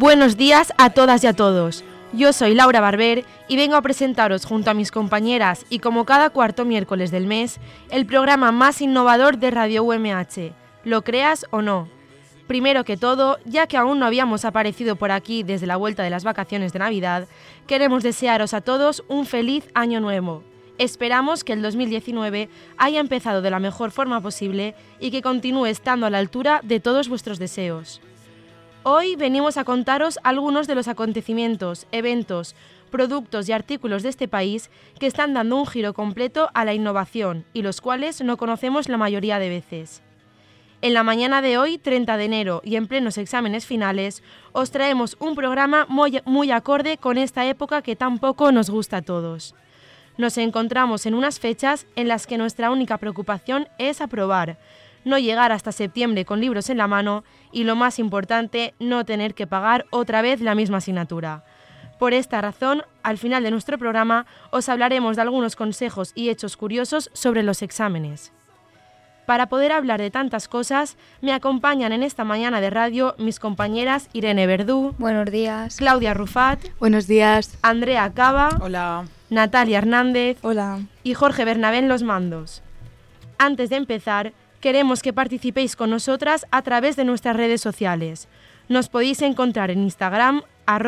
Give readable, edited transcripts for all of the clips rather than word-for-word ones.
Buenos días a todas y a todos. Yo soy Laura Barber y vengo a presentaros junto a mis compañeras y como cada cuarto miércoles del mes, el programa más innovador de Radio UMH, lo creas o no. Primero que todo, ya que aún no habíamos aparecido por aquí desde la vuelta de las vacaciones de Navidad, queremos desearos a todos un feliz año nuevo. Esperamos que el 2019 haya empezado de la mejor forma posible y que continúe estando a la altura de todos vuestros deseos. Hoy venimos a contaros algunos de los acontecimientos, eventos, productos y artículos de este país que están dando un giro completo a la innovación y los cuales no conocemos la mayoría de veces. En la mañana de hoy, 30 de enero, y en plenos exámenes finales, os traemos un programa muy acorde con esta época que tan poco nos gusta a todos. Nos encontramos en unas fechas en las que nuestra única preocupación es aprobar, no llegar hasta septiembre con libros en la mano y, lo más importante, no tener que pagar otra vez la misma asignatura. Por esta razón, al final de nuestro programa, os hablaremos de algunos consejos y hechos curiosos sobre los exámenes. Para poder hablar de tantas cosas, me acompañan en esta mañana de radio mis compañeras Irene Verdú. Buenos días. Claudia Rufat. Buenos días. Andrea Cava. Hola. Natalia Hernández. Hola. Y Jorge Bernabé en los mandos. Antes de empezar, queremos que participéis con nosotras a través de nuestras redes sociales. Nos podéis encontrar en Instagram,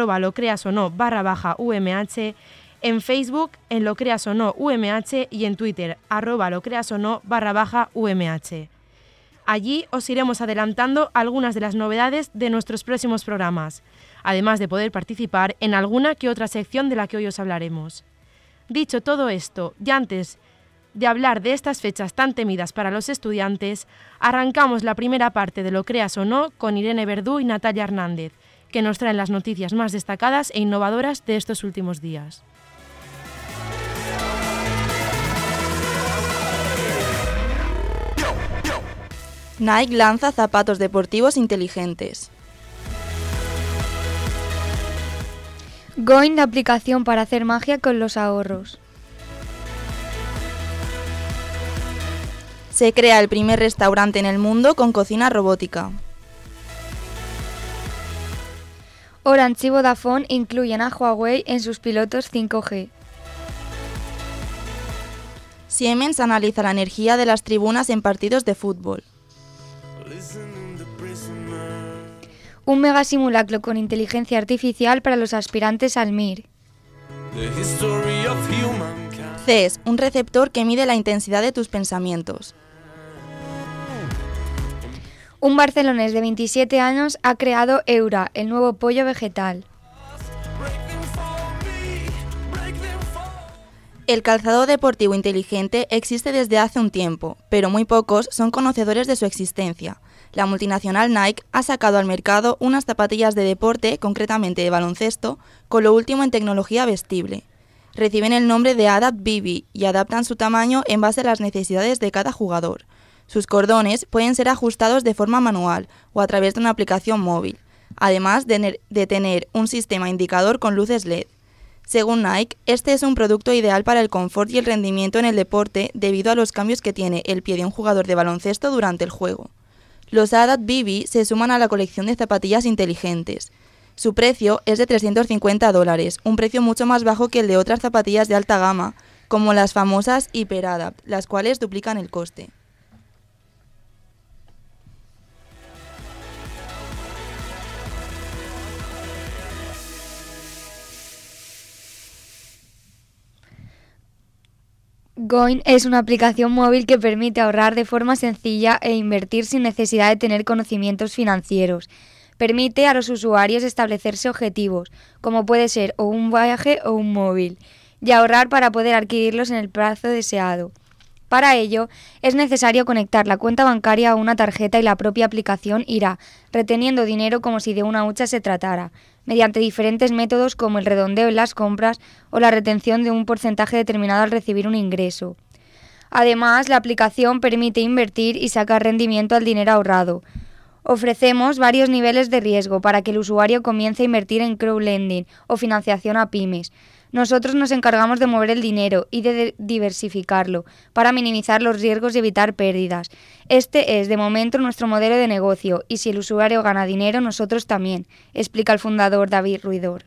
@locreasono_UMH, en Facebook, en locreasono_UMH y en Twitter, @locreasono_UMH. Allí os iremos adelantando algunas de las novedades de nuestros próximos programas, además de poder participar en alguna que otra sección de la que hoy os hablaremos. Dicho todo esto, y antes de hablar de estas fechas tan temidas para los estudiantes, arrancamos la primera parte de Lo creas o no con Irene Verdú y Natalia Hernández, que nos traen las noticias más destacadas e innovadoras de estos últimos días. Nike lanza zapatos deportivos inteligentes. Going, la aplicación para hacer magia con los ahorros. Se crea el primer restaurante en el mundo con cocina robótica. Orange y Vodafone incluyen a Huawei en sus pilotos 5G. Siemens analiza la energía de las tribunas en partidos de fútbol. Un mega simulacro con inteligencia artificial para los aspirantes al MIR. CES, un receptor que mide la intensidad de tus pensamientos. Un barcelonés de 27 años ha creado Eura, el nuevo pollo vegetal. El calzado deportivo inteligente existe desde hace un tiempo, pero muy pocos son conocedores de su existencia. La multinacional Nike ha sacado al mercado unas zapatillas de deporte, concretamente de baloncesto, con lo último en tecnología vestible. Reciben el nombre de Adapt BB y adaptan su tamaño en base a las necesidades de cada jugador. Sus cordones pueden ser ajustados de forma manual o a través de una aplicación móvil, además de tener un sistema indicador con luces LED. Según Nike, este es un producto ideal para el confort y el rendimiento en el deporte debido a los cambios que tiene el pie de un jugador de baloncesto durante el juego. Los Adapt BB se suman a la colección de zapatillas inteligentes. Su precio es de $350, un precio mucho más bajo que el de otras zapatillas de alta gama, como las famosas HyperAdapt, las cuales duplican el coste. Going es una aplicación móvil que permite ahorrar de forma sencilla e invertir sin necesidad de tener conocimientos financieros. Permite a los usuarios establecerse objetivos, como puede ser o un viaje o un móvil, y ahorrar para poder adquirirlos en el plazo deseado. Para ello, es necesario conectar la cuenta bancaria a una tarjeta y la propia aplicación irá reteniendo dinero como si de una hucha se tratara, mediante diferentes métodos como el redondeo en las compras o la retención de un porcentaje determinado al recibir un ingreso. Además, la aplicación permite invertir y sacar rendimiento al dinero ahorrado. Ofrecemos varios niveles de riesgo para que el usuario comience a invertir en crowdlending o financiación a pymes. Nosotros nos encargamos de mover el dinero y de diversificarlo para minimizar los riesgos y evitar pérdidas. Este es, de momento, nuestro modelo de negocio y si el usuario gana dinero, nosotros también, explica el fundador David Ruidor.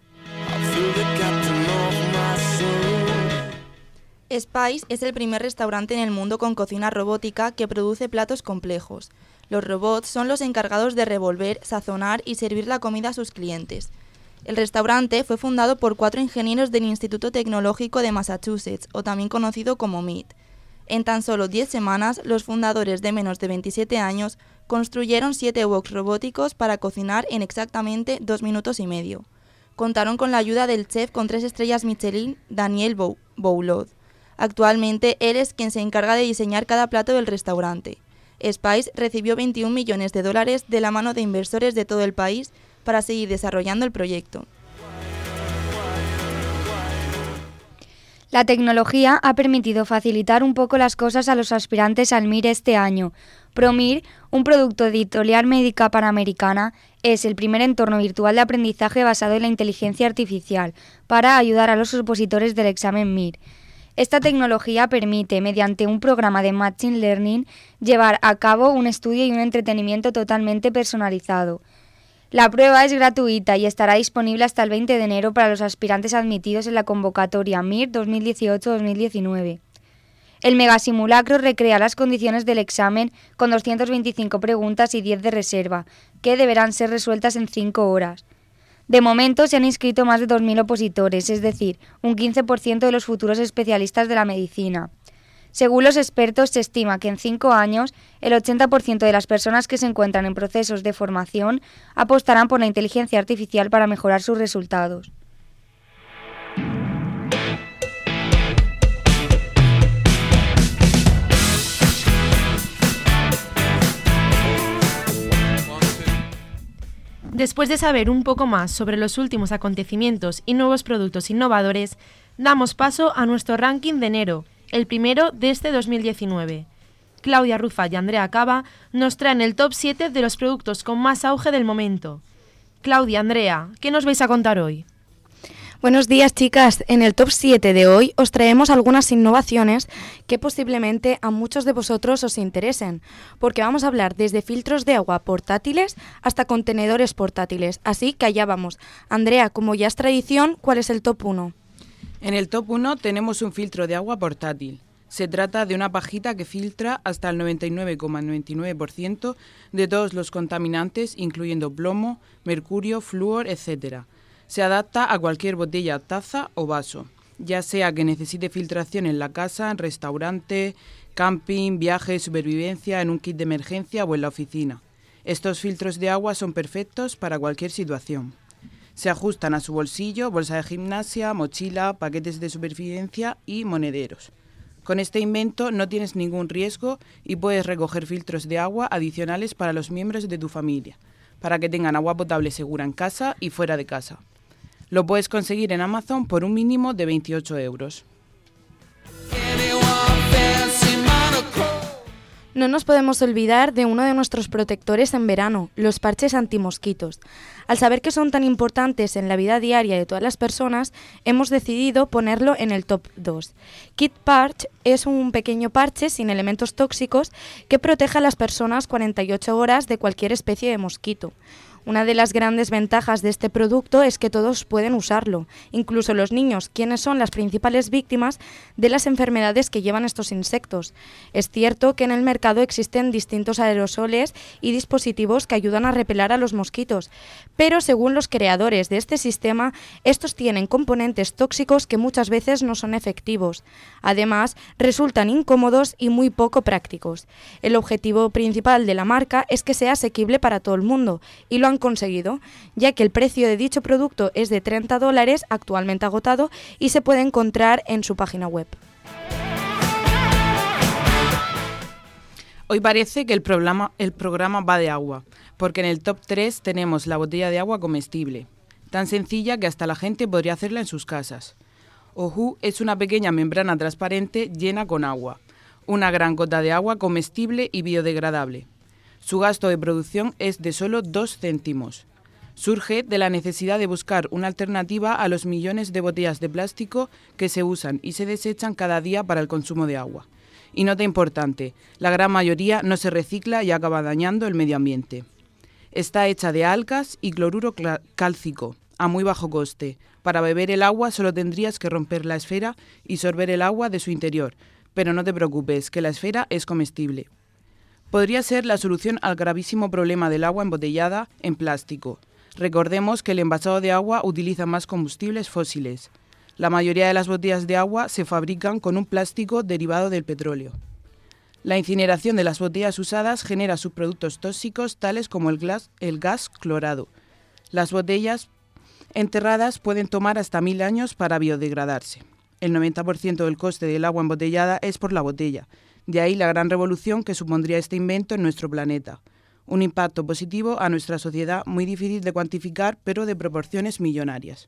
Spice es el primer restaurante en el mundo con cocina robótica que produce platos complejos. Los robots son los encargados de revolver, sazonar y servir la comida a sus clientes. El restaurante fue fundado por 4 ingenieros del Instituto Tecnológico de Massachusetts, o también conocido como MIT. En tan solo 10 semanas, los fundadores de menos de 27 años construyeron 7 woks robóticos para cocinar en exactamente 2 minutos y medio. Contaron con la ayuda del chef con 3 estrellas Michelin, Daniel Boulud. Actualmente, él es quien se encarga de diseñar cada plato del restaurante. Spice recibió $21 millones de la mano de inversores de todo el país para seguir desarrollando el proyecto. La tecnología ha permitido facilitar un poco las cosas a los aspirantes al MIR este año. ProMIR, un producto editorial médica panamericana, es el primer entorno virtual de aprendizaje basado en la inteligencia artificial para ayudar a los opositores del examen MIR. Esta tecnología permite, mediante un programa de Machine Learning, llevar a cabo un estudio y un entretenimiento totalmente personalizado. La prueba es gratuita y estará disponible hasta el 20 de enero para los aspirantes admitidos en la convocatoria MIR 2018-2019. El megasimulacro recrea las condiciones del examen con 225 preguntas y 10 de reserva, que deberán ser resueltas en 5 horas. De momento se han inscrito más de 2.000 opositores, es decir, un 15% de los futuros especialistas de la medicina. Según los expertos, se estima que en 5 años el 80% de las personas que se encuentran en procesos de formación apostarán por la inteligencia artificial para mejorar sus resultados. Después de saber un poco más sobre los últimos acontecimientos y nuevos productos innovadores, damos paso a nuestro ranking de enero, el primero de este 2019. Claudia Rufa y Andrea Cava nos traen el top 7 de los productos con más auge del momento. Claudia, Andrea, ¿qué nos vais a contar hoy? Buenos días, chicas. En el top 7 de hoy os traemos algunas innovaciones que posiblemente a muchos de vosotros os interesen, porque vamos a hablar desde filtros de agua portátiles hasta contenedores portátiles. Así que allá vamos. Andrea, como ya es tradición, ¿cuál es el top 1? En el top 1 tenemos un filtro de agua portátil. Se trata de una pajita que filtra hasta el 99,99% de todos los contaminantes, incluyendo plomo, mercurio, flúor, etc. Se adapta a cualquier botella, taza o vaso, ya sea que necesite filtración en la casa, en restaurante, camping, viaje, supervivencia, en un kit de emergencia o en la oficina. Estos filtros de agua son perfectos para cualquier situación. Se ajustan a su bolsillo, bolsa de gimnasia, mochila, paquetes de supervivencia y monederos. Con este invento no tienes ningún riesgo y puedes recoger filtros de agua adicionales para los miembros de tu familia, para que tengan agua potable segura en casa y fuera de casa. Lo puedes conseguir en Amazon por un mínimo de 28 euros. No nos podemos olvidar de uno de nuestros protectores en verano, los parches antimosquitos. Al saber que son tan importantes en la vida diaria de todas las personas, hemos decidido ponerlo en el top 2. Kit Parch es un pequeño parche sin elementos tóxicos que protege a las personas 48 horas de cualquier especie de mosquito. Una de las grandes ventajas de este producto es que todos pueden usarlo, incluso los niños, quienes son las principales víctimas de las enfermedades que llevan estos insectos. Es cierto que en el mercado existen distintos aerosoles y dispositivos que ayudan a repeler a los mosquitos, pero según los creadores de este sistema, estos tienen componentes tóxicos que muchas veces no son efectivos. Además, resultan incómodos y muy poco prácticos. El objetivo principal de la marca es que sea asequible para todo el mundo, y lo han conseguido, ya que el precio de dicho producto es de $30, actualmente agotado, y se puede encontrar en su página web. Hoy parece que el programa va de agua, porque en el top 3 tenemos la botella de agua comestible, tan sencilla que hasta la gente podría hacerla en sus casas. Ohu es una pequeña membrana transparente llena con agua, una gran gota de agua comestible y biodegradable. Su gasto de producción es de solo 2 céntimos. Surge de la necesidad de buscar una alternativa a los millones de botellas de plástico que se usan y se desechan cada día para el consumo de agua. Y nota importante, la gran mayoría no se recicla y acaba dañando el medio ambiente. Está hecha de algas y cloruro cálcico, a muy bajo coste. Para beber el agua solo tendrías que romper la esfera y sorber el agua de su interior, pero no te preocupes, que la esfera es comestible. Podría ser la solución al gravísimo problema del agua embotellada en plástico. Recordemos que el envasado de agua utiliza más combustibles fósiles. La mayoría de las botellas de agua se fabrican con un plástico derivado del petróleo. La incineración de las botellas usadas genera subproductos tóxicos tales como el gas clorado. Las botellas enterradas pueden tomar hasta 1000 años para biodegradarse. El 90% del coste del agua embotellada es por la botella. De ahí la gran revolución que supondría este invento en nuestro planeta. Un impacto positivo a nuestra sociedad muy difícil de cuantificar, pero de proporciones millonarias.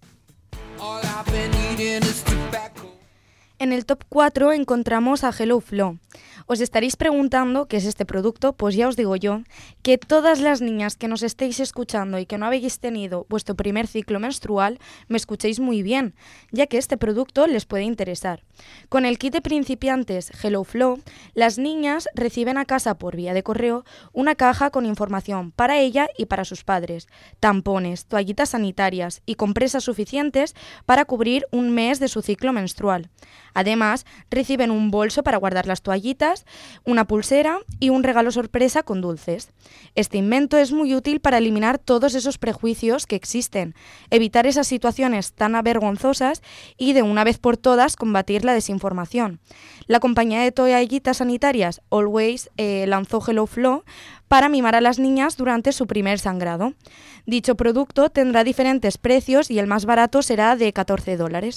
En el top 4 encontramos a Hello Flow. Os estaréis preguntando qué es este producto, pues ya os digo yo que todas las niñas que nos estéis escuchando y que no habéis tenido vuestro primer ciclo menstrual, me escuchéis muy bien, ya que este producto les puede interesar. Con el kit de principiantes Hello Flow, las niñas reciben a casa por vía de correo una caja con información para ella y para sus padres, tampones, toallitas sanitarias y compresas suficientes para cubrir un mes de su ciclo menstrual. Además, reciben un bolso para guardar las toallitas, una pulsera y un regalo sorpresa con dulces. Este invento es muy útil para eliminar todos esos prejuicios que existen, evitar esas situaciones tan avergonzosas y de una vez por todas combatir la desinformación. La compañía de toallitas sanitarias Always lanzó Hello Flow para mimar a las niñas durante su primer sangrado. Dicho producto tendrá diferentes precios y el más barato será de $14.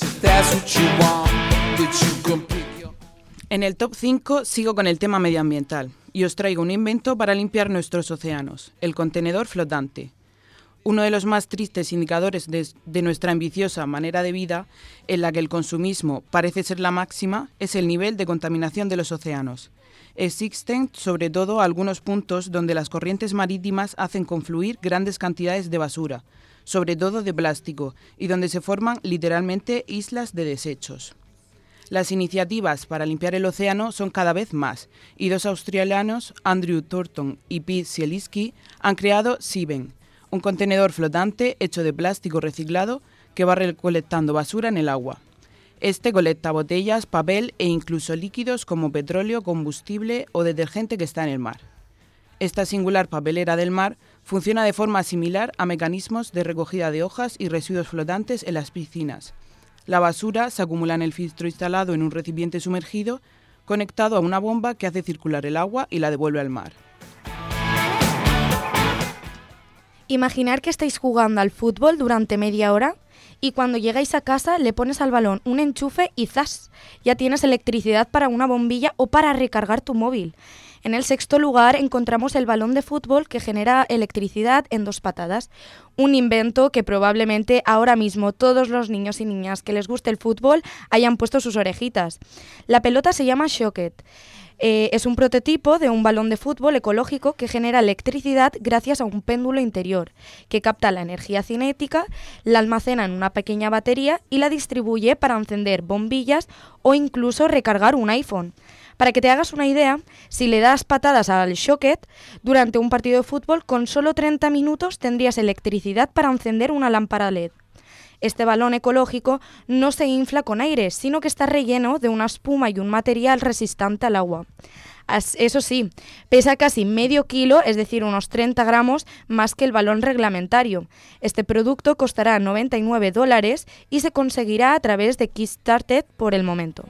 En el top 5 sigo con el tema medioambiental y os traigo un invento para limpiar nuestros océanos, el contenedor flotante. Uno de los más tristes indicadores de nuestra ambiciosa manera de vida, en la que el consumismo parece ser la máxima, es el nivel de contaminación de los océanos. Existen sobre todo algunos puntos donde las corrientes marítimas hacen confluir grandes cantidades de basura, sobre todo de plástico, y donde se forman literalmente islas de desechos. Las iniciativas para limpiar el océano son cada vez más, y dos australianos, Andrew Thornton y Pete Zielinski, han creado Seaven, un contenedor flotante hecho de plástico reciclado que va recolectando basura en el agua. Este colecta botellas, papel e incluso líquidos como petróleo, combustible o detergente que está en el mar. Esta singular papelera del mar funciona de forma similar a mecanismos de recogida de hojas y residuos flotantes en las piscinas. La basura se acumula en el filtro instalado en un recipiente sumergido, conectado a una bomba que hace circular el agua y la devuelve al mar. Imaginar que estáis jugando al fútbol durante media hora y cuando llegáis a casa le pones al balón un enchufe y ¡zas! Ya tienes electricidad para una bombilla o para recargar tu móvil. En el sexto lugar encontramos el balón de fútbol que genera electricidad en 2 patadas. Un invento que probablemente ahora mismo todos los niños y niñas que les guste el fútbol hayan puesto sus orejitas. La pelota se llama Shocket. Es un prototipo de un balón de fútbol ecológico que genera electricidad gracias a un péndulo interior, que capta la energía cinética, la almacena en una pequeña batería y la distribuye para encender bombillas o incluso recargar un iPhone. Para que te hagas una idea, si le das patadas al Shocket, durante un partido de fútbol con solo 30 minutos tendrías electricidad para encender una lámpara LED. Este balón ecológico no se infla con aire, sino que está relleno de una espuma y un material resistente al agua. Eso sí, pesa casi medio kilo, es decir, unos 30 gramos más que el balón reglamentario. Este producto costará $99 y se conseguirá a través de Kickstarter por el momento.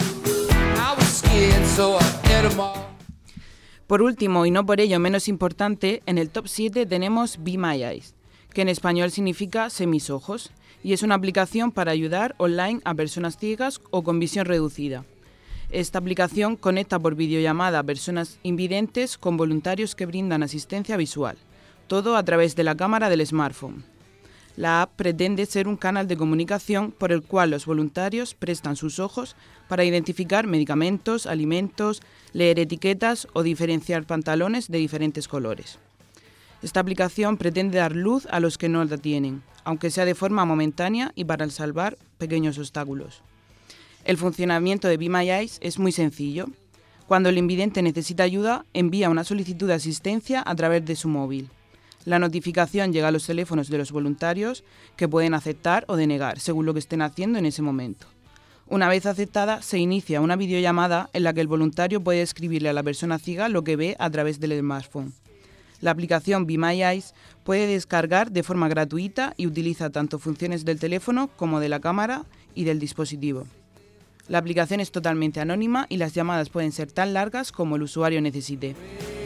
Por último, y no por ello menos importante, en el top 7 tenemos Be My Eyes, que en español significa Sé mis ojos, y es una aplicación para ayudar online a personas ciegas o con visión reducida. Esta aplicación conecta por videollamada a personas invidentes con voluntarios que brindan asistencia visual, todo a través de la cámara del smartphone. La app pretende ser un canal de comunicación por el cual los voluntarios prestan sus ojos para identificar medicamentos, alimentos, leer etiquetas o diferenciar pantalones de diferentes colores. Esta aplicación pretende dar luz a los que no la tienen, aunque sea de forma momentánea y para salvar pequeños obstáculos. El funcionamiento de Be My Eyes es muy sencillo. Cuando el invidente necesita ayuda, envía una solicitud de asistencia a través de su móvil. La notificación llega a los teléfonos de los voluntarios, que pueden aceptar o denegar, según lo que estén haciendo en ese momento. Una vez aceptada, se inicia una videollamada en la que el voluntario puede escribirle a la persona ciega lo que ve a través del smartphone. La aplicación Be My Eyes puede descargar de forma gratuita y utiliza tanto funciones del teléfono como de la cámara y del dispositivo. La aplicación es totalmente anónima y las llamadas pueden ser tan largas como el usuario necesite.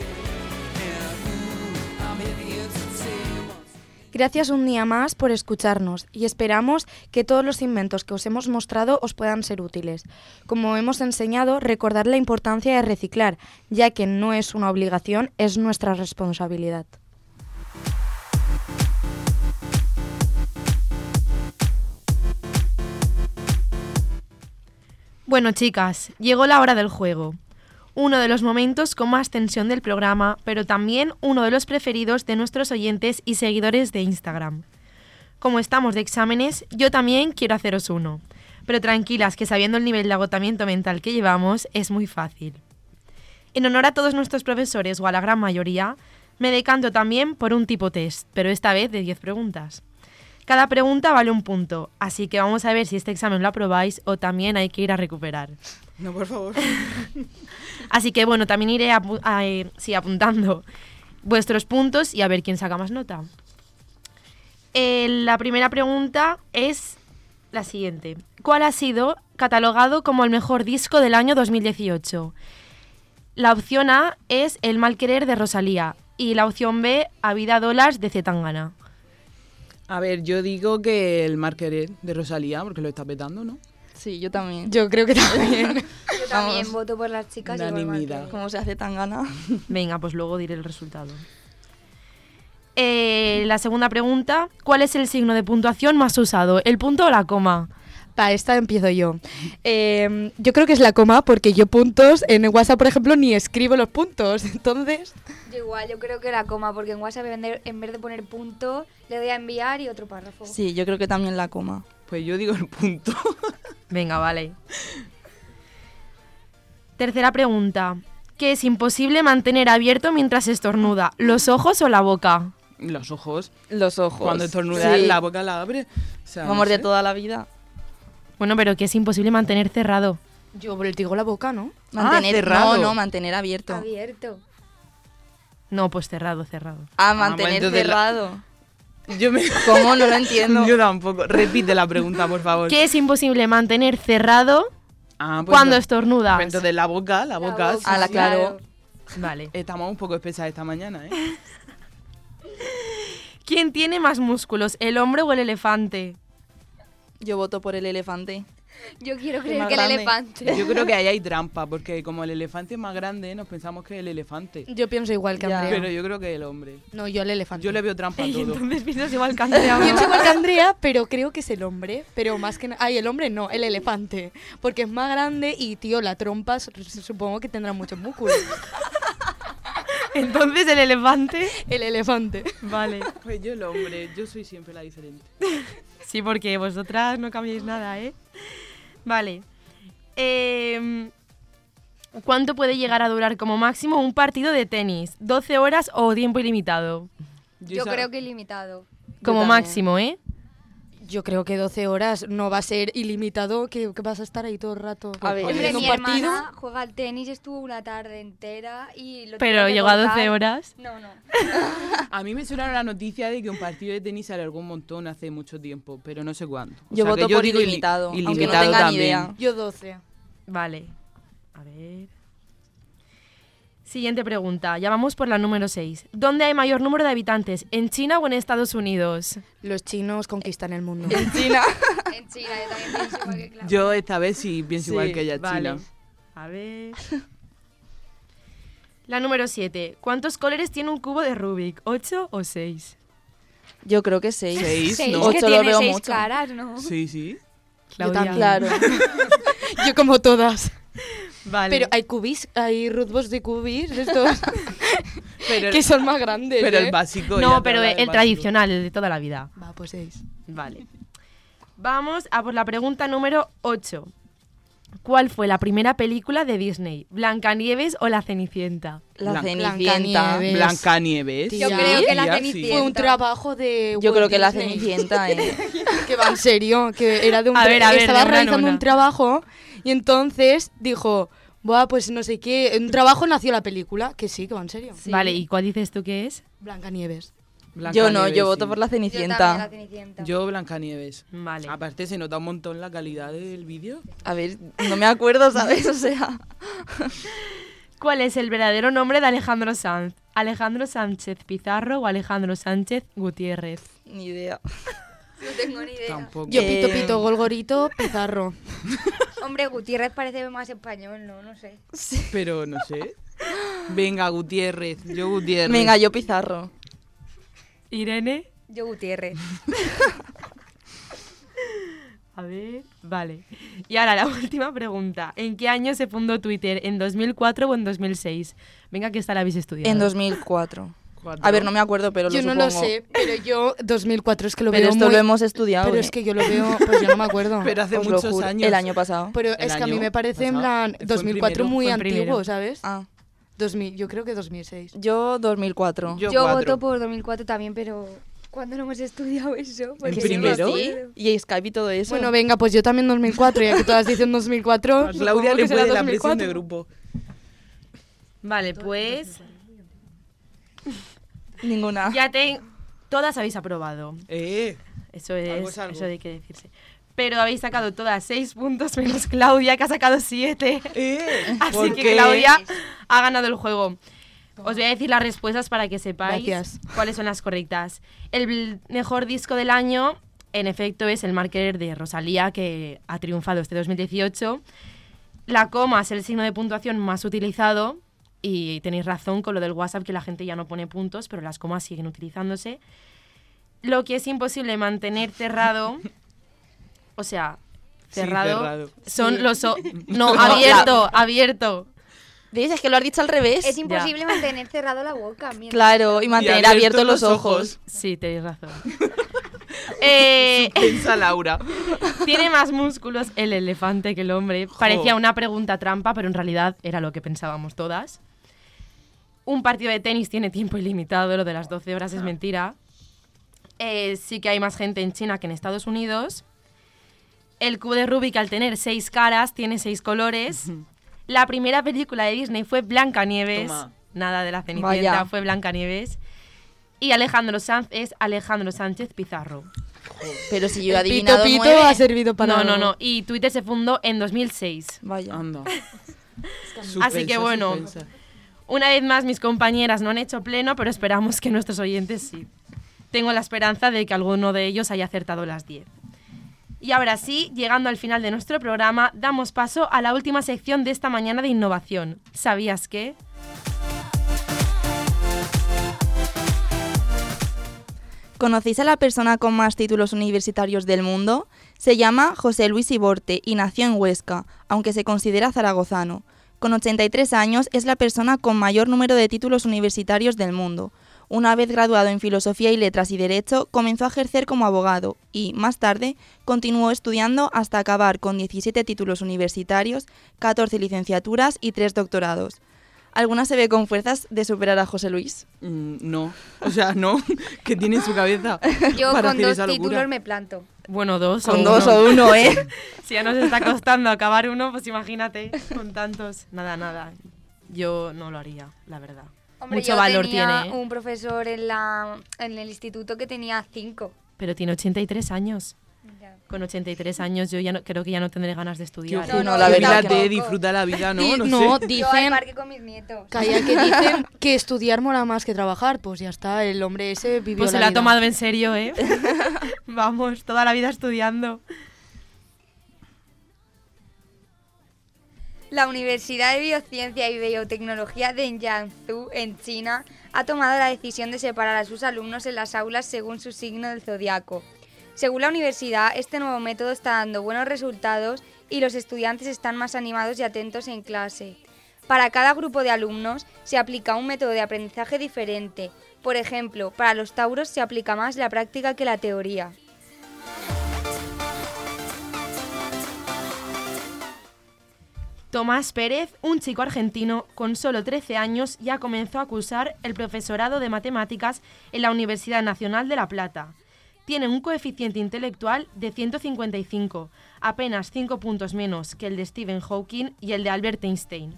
Gracias un día más por escucharnos y esperamos que todos los inventos que os hemos mostrado os puedan ser útiles. Como hemos enseñado, recordar la importancia de reciclar, ya que no es una obligación, es nuestra responsabilidad. Bueno, chicas, llegó la hora del juego. Uno de los momentos con más tensión del programa, pero también uno de los preferidos de nuestros oyentes y seguidores de Instagram. Como estamos de exámenes, yo también quiero haceros uno. Pero tranquilas, que sabiendo el nivel de agotamiento mental que llevamos, es muy fácil. En honor a todos nuestros profesores, o a la gran mayoría, me decanto también por un tipo test, pero esta vez de 10 preguntas. Cada pregunta vale un punto, así que vamos a ver si este examen lo aprobáis o también hay que ir a recuperar. No, por favor. Así que bueno, también iré apuntando vuestros puntos y a ver quién saca más nota. La primera pregunta es la siguiente. ¿Cuál ha sido catalogado como el mejor disco del año 2018? La opción A es El mal querer de Rosalía y la opción B, A vida dólares de C. Tangana. A ver, yo digo que el mal querer de Rosalía, porque lo está petando, ¿no? Sí, yo también. Yo creo que también. Yo también voto por las chicas. Unanimidad. ¿Cómo se hace tan gana? Venga, pues luego diré el resultado. La segunda pregunta, ¿cuál es el signo de puntuación más usado? ¿El punto o la coma? Para esta empiezo yo. Yo creo que es la coma porque yo puntos en WhatsApp, por ejemplo, ni escribo los puntos. Entonces... Yo igual, yo creo que la coma, porque en WhatsApp en vez de poner punto, le doy a enviar y otro párrafo. Sí, yo creo que también la coma. Pues yo digo el punto. Venga, vale. Tercera pregunta. ¿Qué es imposible mantener abierto mientras estornuda? ¿Los ojos o la boca? Los ojos. Los ojos. Cuando estornudas, Sí. la boca la abre. O sea, Vamos no de sé. toda la vida. Bueno, pero que es imposible mantener cerrado. Yo digo la boca, ¿no? Mantener, cerrado. No, mantener abierto. Abierto. No, pues cerrado. Mantener entonces cerrado. Yo me... ¿Cómo? No lo entiendo. Yo tampoco. Repite la pregunta, por favor. ¿Qué es imposible mantener cerrado Ah, pues cuando no. estornudas? Pues entonces la boca. boca. Sí, Ah, la sí. claro. Vale. Estamos un poco espesas esta mañana, ¿eh? ¿Quién tiene más músculos, el hombre o el elefante? Yo voto por el elefante. Yo quiero Es creer más que el grande. elefante. Yo creo que ahí hay trampa, porque como el elefante es más grande, nos pensamos que es el elefante. Yo pienso igual que Ya. Andrea. Pero yo creo que es el hombre. No, yo el elefante. Yo le veo trampa a Y todo. entonces piensas igual que Andrea. Pienso igual que Andrea, pero creo que es el hombre. Pero más que nada... Ay, el hombre no, el elefante. Porque es más grande y, tío, la trompa supongo que tendrá muchos músculos. Entonces el elefante. El elefante. Vale. Pues yo el hombre, yo soy siempre la diferente. Sí, porque vosotras no cambiáis nada, ¿eh? Vale. ¿Cuánto puede llegar a durar como máximo un partido de tenis? ¿12 horas o tiempo ilimitado? Yo creo que ilimitado. Como también. máximo, ¿eh? Yo creo que 12 horas no va a ser ilimitado, que vas a estar ahí todo el rato. A ver, Hombre, viendo mi un partido. hermana juega al tenis, estuvo una tarde entera y lo Pero tuvo que llegó a cortar. 12 horas. No. A mí me suena la noticia de que un partido de tenis se alargó un montón hace mucho tiempo, pero no sé cuándo. O Yo sea, voto que por digo ilimitado, aunque no ilimitado tenga ni también. idea. Yo 12. Vale. A ver. Siguiente pregunta. Ya vamos por la número 6. ¿Dónde hay mayor número de habitantes? ¿En China o en Estados Unidos? Los chinos conquistan el mundo. En China. En China, yo también pienso igual que Clara. Yo esta vez sí pienso Sí, igual que ella, Vale. China. A ver. La número 7. ¿Cuántos colores tiene un cubo de Rubik? ¿8 o 6? Yo creo que 6. 6, Seis, ¿no? que Ocho lo tiene veo 6 mucho. caras, ¿no? Sí, sí. Yo también. Claro. Yo como todas. Vale. Pero hay cubis, hay rubos de cubis, estos. que son más grandes, Pero ¿eh? el básico. No, ya pero te habla el del tradicional, el de toda la vida. Va, pues 6. Vale. Vamos a por la pregunta número 8. ¿Cuál fue la primera película de Disney? ¿Blancanieves o La Cenicienta? La Blancanieves. Cenicienta. Blancanieves. Blancanieves. Yo creo que la Tía, Cenicienta. Fue un trabajo de Yo Walt creo que la Disney. Cenicienta, Que va en serio, que era de un A ver, estaba de una en realizando una. un trabajo y entonces dijo, buah, pues no sé qué, en un trabajo nació la película, que sí, que va en serio. Vale, ¿y cuál dices tú que es? Blancanieves. Yo no, yo voto sí. por la Yo también, Cenicienta. la Cenicienta. Yo Blancanieves. Vale. Aparte se nota un montón la calidad del vídeo. A ver, no me acuerdo, ¿sabes? O sea... ¿Cuál es el verdadero nombre de Alejandro Sanz? ¿Alejandro Sánchez Pizarro o Alejandro Sánchez Gutiérrez? Ni idea. No tengo ni idea. Tampoco. Yo pito pito, golgorito, Pizarro. Hombre, Gutiérrez parece más español, ¿no? No sé. Pero no sé. Venga, Gutiérrez. Yo Gutiérrez. Venga, yo Pizarro. ¿Irene? Yo Gutiérrez. A ver, vale. Y ahora la última pregunta. ¿En qué año se fundó Twitter? ¿En 2004 o en 2006? Venga, que esta la habéis estudiado. En 2004. Cuatro. A ver, no me acuerdo, pero Yo lo no supongo. lo sé, pero yo 2004 es que lo Pero veo esto muy... lo hemos estudiado. Pero ¿eh? es que yo lo veo, pues yo no me acuerdo. Pero hace Os lo muchos juro. años. El año pasado. Pero ¿El es que a mí año me parece en pasado? plan Fue en 2004 primero. muy Fue en primero. antiguo, ¿sabes? Ah, 2000, yo creo que 2006. yo 2004. Yo Yo cuatro. voto por 2004 también, pero ¿cuándo no hemos estudiado eso? Porque ¿En no me primero? acuerdo. Y Skype y todo eso. Bueno, venga, pues yo también 2004, ya que todas dicen 2004. A Claudia supongo le que será puede la presión 2004. de grupo. Vale, pues Ninguna. ya todas habéis aprobado. Algo Eso es algo. eso hay que decirse. Pero habéis sacado todas 6 puntos menos Claudia, que ha sacado 7. Así ¿Por que qué? Claudia ha ganado el juego. Os voy a decir las respuestas para que sepáis Gracias. cuáles son las correctas. El mejor disco del año, en efecto, es el Marker de Rosalía, que ha triunfado este 2018. La coma es el signo de puntuación más utilizado. Y tenéis razón con lo del WhatsApp, que la gente ya no pone puntos, pero las comas siguen utilizándose. Lo que es imposible mantener cerrado, o sea, Sí, cerrado, cerrado. son los... No, abierto, abierto. ¿Dices que lo has dicho al revés? Es imposible mantener cerrado la boca. mientras- Claro, y mantener abiertos los ojos. Sí, tenéis razón. Pensa Laura. Tiene más músculos el elefante que el hombre. Parecía una pregunta trampa, pero en realidad era lo que pensábamos todas. Un partido de tenis tiene tiempo ilimitado, lo de las 12 horas es mentira. Sí que hay más gente en China que en Estados Unidos. El cubo de Rubik, al tener 6 caras, tiene 6 colores. La primera película de Disney fue Blancanieves. Toma. Nada de la Cenicienta, Vaya. fue Blancanieves. Y Alejandro Sanz es Alejandro Sánchez Pizarro. Pero si yo he El adivinado pito pito 9. ha servido para No. algo. Y Twitter se fundó en 2006. Vaya. Anda. Así que bueno. Una vez más, mis compañeras no han hecho pleno, pero esperamos que nuestros oyentes sí. Tengo la esperanza de que alguno de ellos haya acertado las 10. Y ahora sí, llegando al final de nuestro programa, damos paso a la última sección de esta mañana de innovación. ¿Sabías qué? ¿Conocéis a la persona con más títulos universitarios del mundo? Se llama José Luis Iborte y nació en Huesca, aunque se considera zaragozano. Con 83 años es la persona con mayor número de títulos universitarios del mundo. Una vez graduado en Filosofía y Letras y Derecho, comenzó a ejercer como abogado y, más tarde, continuó estudiando hasta acabar con 17 títulos universitarios, 14 licenciaturas y 3 doctorados. ¿Alguna se ve con fuerzas de superar a José Luis? No. O sea, no. Que tiene en su cabeza. Yo para con hacer 2 esa locura. títulos me planto. Bueno, 2 Con 2 o 1, ¿eh? Si ya nos está costando acabar uno, pues imagínate, con tantos. Nada. Yo no lo haría, la verdad. Hombre, Mucho yo valor tenía tiene, ¿eh? un profesor en el instituto que tenía 5. Pero tiene 83 años. Con 83 años yo creo que ya no tendré ganas de estudiar. No, no, la verdad Mírate, que disfruta la vida, ¿no? Y No no, sé. Yo al dicen, parque con mis nietos. calla, que dicen que estudiar mola más que trabajar. Pues ya está, el hombre ese vivió Pues se la lo ha vida. tomado en serio, ¿eh? Vamos, toda la vida estudiando. La Universidad de Biociencia y Biotecnología de Jiangsu, en China, ha tomado la decisión de separar a sus alumnos en las aulas según su signo del zodiaco. Según la universidad, este nuevo método está dando buenos resultados y los estudiantes están más animados y atentos en clase. Para cada grupo de alumnos se aplica un método de aprendizaje diferente. Por ejemplo, para los tauros se aplica más la práctica que la teoría. Tomás Pérez, un chico argentino con solo 13 años, ya comenzó a cursar el profesorado de matemáticas en la Universidad Nacional de La Plata. Tiene un coeficiente intelectual de 155, apenas 5 puntos menos que el de Stephen Hawking y el de Albert Einstein.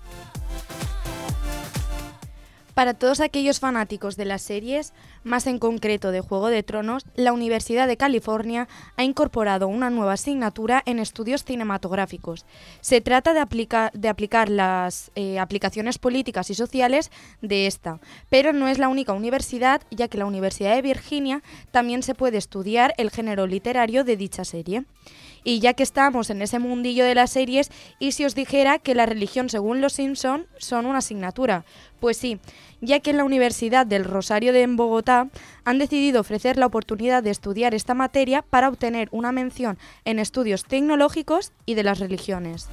Para todos aquellos fanáticos de las series, más en concreto de Juego de Tronos, la Universidad de California ha incorporado una nueva asignatura en estudios cinematográficos. Se trata de aplicar las aplicaciones políticas y sociales de esta, pero no es la única universidad, ya que la Universidad de Virginia también se puede estudiar el género literario de dicha serie. Y ya que estamos en ese mundillo de las series, ¿y si os dijera que la religión según los Simpson son una asignatura? Pues sí, ya que en la Universidad del Rosario en Bogotá han decidido ofrecer la oportunidad de estudiar esta materia para obtener una mención en estudios tecnológicos y de las religiones.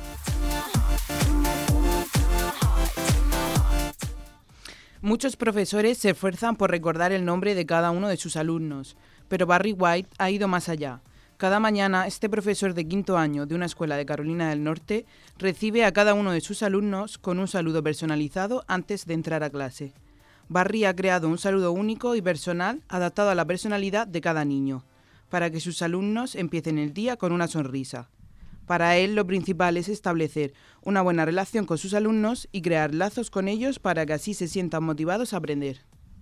Muchos profesores se esfuerzan por recordar el nombre de cada uno de sus alumnos, pero Barry White ha ido más allá. Cada mañana, este profesor de 5º año de una escuela de Carolina del Norte recibe a cada uno de sus alumnos con un saludo personalizado antes de entrar a clase. Barry ha creado un saludo único y personal adaptado a la personalidad de cada niño, para que sus alumnos empiecen el día con una sonrisa. Para él, lo principal es establecer una buena relación con sus alumnos y crear lazos con ellos para que así se sientan motivados a aprender.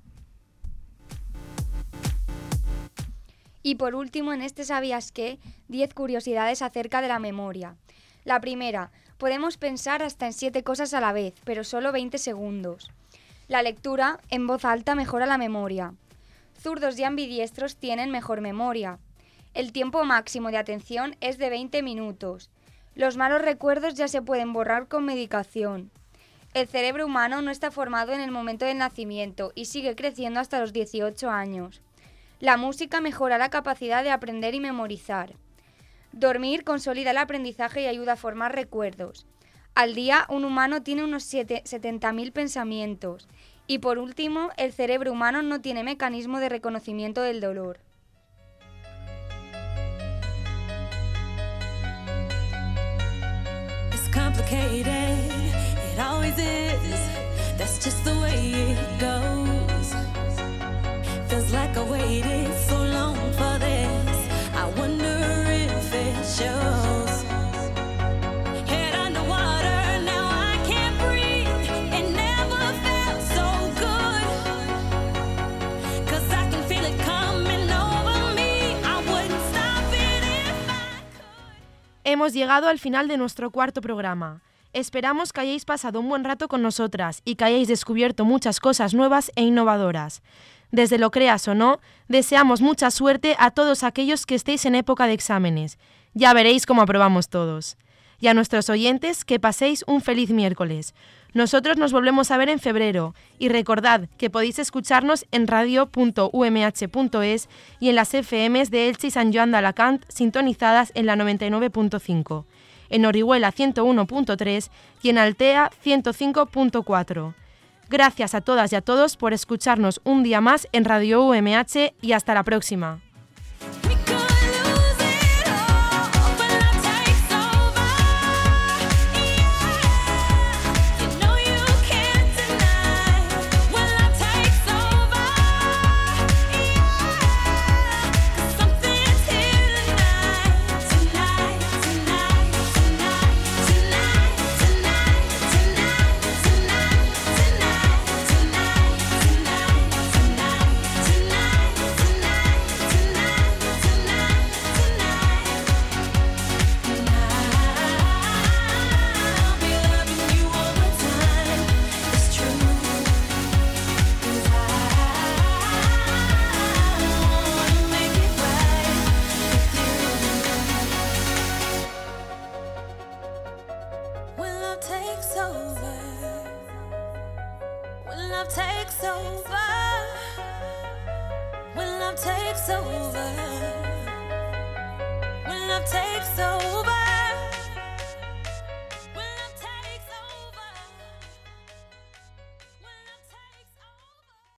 Y por último, en este ¿Sabías qué? 10 curiosidades acerca de la memoria. La primera, podemos pensar hasta en 7 cosas a la vez, pero solo 20 segundos. La lectura en voz alta mejora la memoria. Zurdos y ambidiestros tienen mejor memoria. El tiempo máximo de atención es de 20 minutos. Los malos recuerdos ya se pueden borrar con medicación. El cerebro humano no está formado en el momento del nacimiento y sigue creciendo hasta los 18 años. La música mejora la capacidad de aprender y memorizar. Dormir consolida el aprendizaje y ayuda a formar recuerdos. Al día, un humano tiene unos 70.000 pensamientos. Y por último, el cerebro humano no tiene mecanismo de reconocimiento del dolor. It's complicated, it always is. That's just the way it goes. Feels like I waited so long for this. I wonder if it shows. Head underwater, now I can't breathe. It never felt so good. 'Cause I can feel it coming over me. I wouldn't stop it if I could. Hemos llegado al final de nuestro cuarto programa. Esperamos que hayáis pasado un buen rato con nosotras y que hayáis descubierto muchas cosas nuevas e innovadoras. Desde lo creas o no, deseamos mucha suerte a todos aquellos que estéis en época de exámenes. Ya veréis cómo aprobamos todos. Y a nuestros oyentes, que paséis un feliz miércoles. Nosotros nos volvemos a ver en febrero. Y recordad que podéis escucharnos en radio.umh.es y en las FMs de Elche y Sant Joan d'Alacant sintonizadas en la 99.5, en Orihuela 101.3 y en Altea 105.4. Gracias a todas y a todos por escucharnos un día más en Radio UMH y hasta la próxima. Takes over.